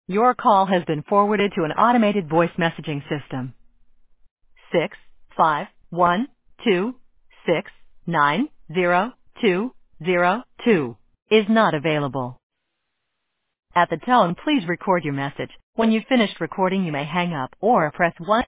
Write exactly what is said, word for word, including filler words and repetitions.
Your call has been forwarded to an automated voice messaging system. Six five one two six nine zero two zero two is not available. At the tone, please record your message. When you've finished recording, you may hang up or press one.